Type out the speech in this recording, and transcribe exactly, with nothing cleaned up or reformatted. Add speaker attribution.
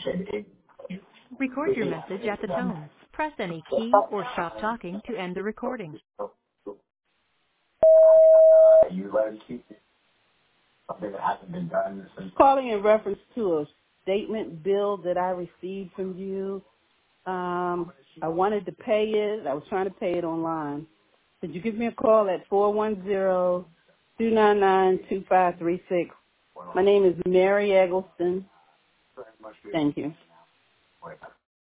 Speaker 1: Record your message at the tone. Press any key or stop talking to end the recording.
Speaker 2: Calling in reference to a statement bill that I received from you. Um, I wanted to pay it. I was trying to pay it online. Could you give me a call at four one zero, two nine nine, two five three six? My name is Mary Eggleston. Thank you.